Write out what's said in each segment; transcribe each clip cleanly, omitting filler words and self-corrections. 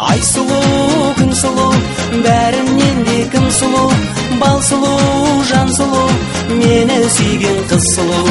Ай сұлу, күн сұлу, бәрінен де кім сұлу? Бал сұлу, жан сұлу, мені сүйген қыз сұлу.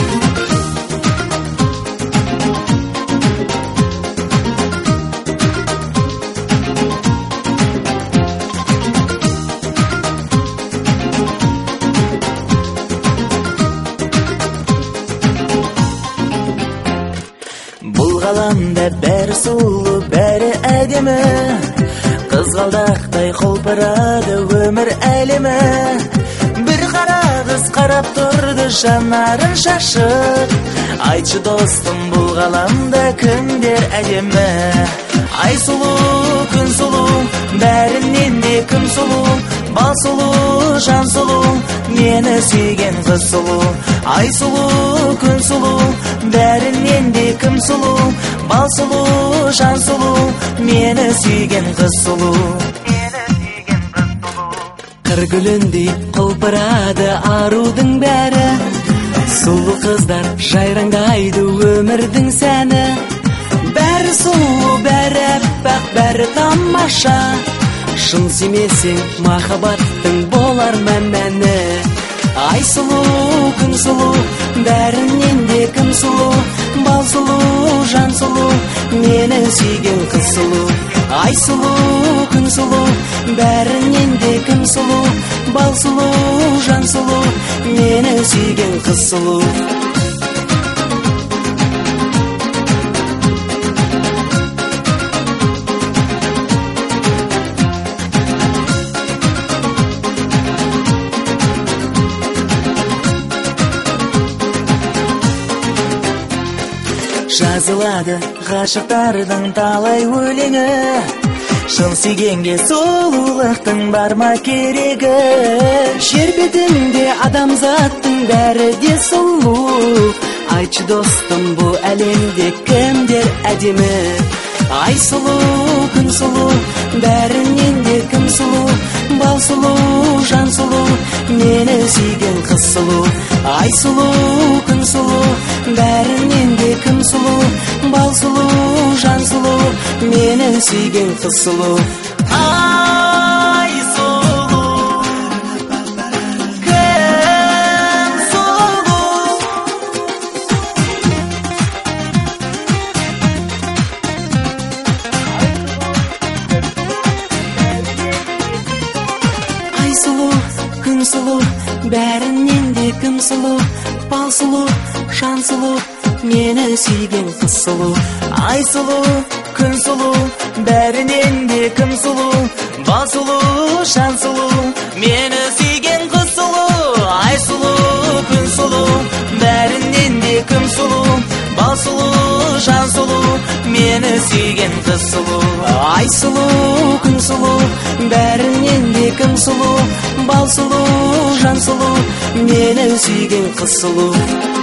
Бұл ғаламда бәрі сұлу, бәрі әдемі, қызғалдақтай құлпырады өмір әлемі. Бір қара қыз қарап тұрды жанарын шашып, айтшы достым, бұл ғаламда кімдер әдемі? Ай сұлу, күн сұлу, бәрінен де кім сұлу? Бал сұлу, жан сұлу, мені сүйген қыз сұлу. Ай сұлу, күн сұлу, бәрінен де кім сұлу? Бал сұлу, жан сұлу, мені сүйген қыз сұлу. Қыр гүліндей құлпырады арудың бәрі, сұлу қыздар жайраңдайды өмірдің сәні. Бәрі сұлу, бәрі әппақ, бәрі тамаша, шын сүймесең махаббаттың болар мәні. Ай сұлу, күн сұлу, бәрінен де кім сұлу? Бал сұлу, жан сұлу, мені сүйген қыз сұлу. Ай сұлу, күн сұлу, бәрінен де кім сұлу? Бал сұлу, жан сұлу, мені сүйген қыз сұлу. Жазылады ғашықтардың талай өлеңі, шын сүйгенге сұлулықтың бар ма керегі? Жер бетінде адамзаттың бәрі де сұлу, айтшы достым, бұл әлемде кімдер әдемі? Ай сұлу, күн сұлу, бәрінен де кім сұлу? Бал сұлу, жан сұлу, мені сүйген қыз сұлу. Ай сұлу, күн сұлу, бәрінен де кім сұлу? Бал сұлу, жан сұлу, мені сүйген қыз сұлу. Ай сұлу, кім сұлу? Ай сұлу, күн сұлу, бәрінен де кім сұлу? Бал сұлу, жан сұлу, мені сүйген қыз сұлу. Ай сұлу, күн сұлу, бәрінен де кім сұлу? Бал сұлу, жан сұлу, мені сүйген қыз сұлу. Ай сұлу, күн сұлу, бәрінен де кім сұлу? Бал сұлу, жан сұлу, мені сүйген қыз сұлу. Ай сұлу, күн сұлу, бәрінен де кім сұлу? Бал сұлу, жан сұлу, мені сүйген қыз сұлу.